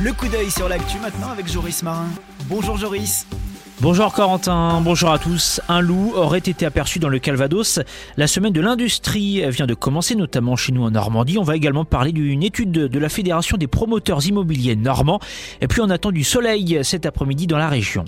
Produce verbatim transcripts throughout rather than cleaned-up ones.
Le coup d'œil sur l'actu maintenant avec Joris Marin. Bonjour Joris. Bonjour Corentin, bonjour à tous. Un loup aurait été aperçu dans le Calvados. La semaine de l'industrie vient de commencer, notamment chez nous en Normandie. On va également parler d'une étude de la Fédération des promoteurs immobiliers normands. Et puis on attend du soleil cet après-midi dans la région.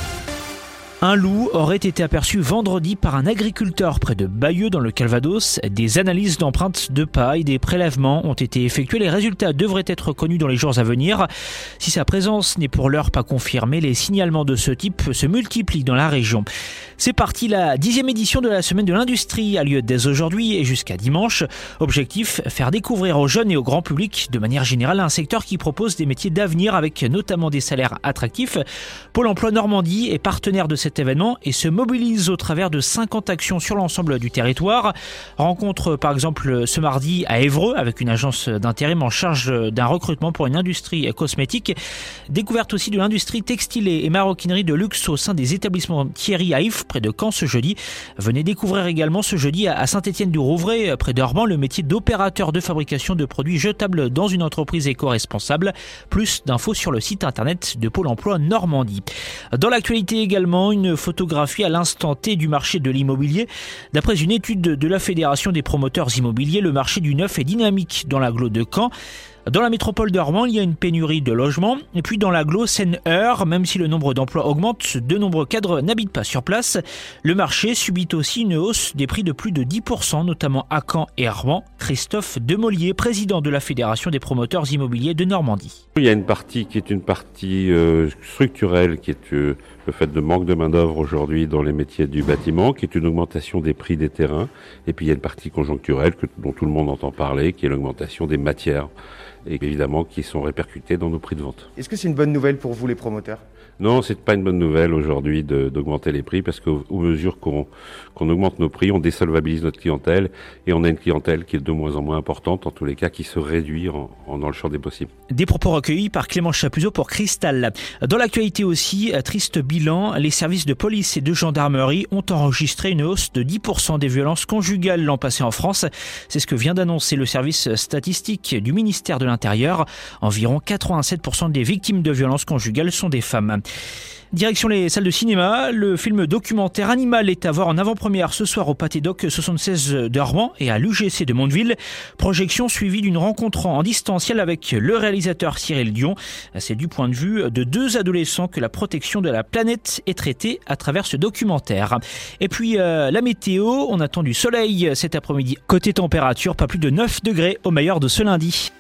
Un loup aurait été aperçu vendredi par un agriculteur près de Bayeux dans le Calvados. Des analyses d'empreintes de pas et des prélèvements ont été effectués. Les résultats devraient être connus dans les jours à venir. Si sa présence n'est pour l'heure pas confirmée, les signalements de ce type se multiplient dans la région. C'est parti, la dixième édition de la semaine de l'industrie a lieu dès aujourd'hui et jusqu'à dimanche. Objectif, faire découvrir aux jeunes et au grand public, de manière générale, un secteur qui propose des métiers d'avenir avec notamment des salaires attractifs. Pôle emploi Normandie est partenaire de cette cet événement et se mobilise au travers de cinquante actions sur l'ensemble du territoire. Rencontre par exemple ce mardi à Évreux avec une agence d'intérim en charge d'un recrutement pour une industrie cosmétique. Découverte aussi de l'industrie textile et maroquinerie de luxe au sein des établissements Thierry à Ifs près de Caen ce jeudi. Venez découvrir également ce jeudi à Saint-Étienne-du-Rouvray près d'Orban le métier d'opérateur de fabrication de produits jetables dans une entreprise éco-responsable. Plus d'infos sur le site internet de Pôle emploi Normandie. Dans l'actualité également, une photographie à l'instant T du marché de l'immobilier. D'après une étude de la Fédération des promoteurs immobiliers, le marché du neuf est dynamique dans l'agglo de Caen. Dans la métropole d'Orban, il y a une pénurie de logements. Et puis dans l'agglo Seine-Eure, même si le nombre d'emplois augmente, de nombreux cadres n'habitent pas sur place. Le marché subit aussi une hausse des prix de plus de dix pour cent, notamment à Caen et Rouen. Christophe Demolier, président de la Fédération des promoteurs immobiliers de Normandie. Il y a une partie qui est une partie euh, structurelle, qui est euh, le fait de manque de main-d'œuvre aujourd'hui dans les métiers du bâtiment, qui est une augmentation des prix des terrains. Et puis il y a une partie conjoncturelle que, dont tout le monde entend parler, qui est l'augmentation des matières. Et évidemment qui sont répercutés dans nos prix de vente. Est-ce que c'est une bonne nouvelle pour vous les promoteurs ? Non, c'est pas une bonne nouvelle aujourd'hui de, d'augmenter les prix parce qu'au mesure qu'on, qu'on augmente nos prix, on désolvabilise notre clientèle et on a une clientèle qui est de moins en moins importante, en tous les cas qui se réduit en, en, dans le champ des possibles. Des propos recueillis par Clément Chapuzot pour Cristal. Dans l'actualité aussi, triste bilan, les services de police et de gendarmerie ont enregistré une hausse de dix pour cent des violences conjugales l'an passé en France. C'est ce que vient d'annoncer le service statistique du ministère de l'Intérieur. Environ quatre-vingt-sept pour cent des victimes de violences conjugales sont des femmes. Direction les salles de cinéma, le film documentaire Animal est à voir en avant-première ce soir au Pâté Doc soixante-seize de Rouen et à l'U G C de Mondeville. Projection suivie d'une rencontre en distanciel avec le réalisateur Cyril Dion. C'est du point de vue de deux adolescents que la protection de la planète est traitée à travers ce documentaire. Et puis euh, la météo, on attend du soleil cet après-midi. Côté température, pas plus de neuf degrés au meilleur de ce lundi.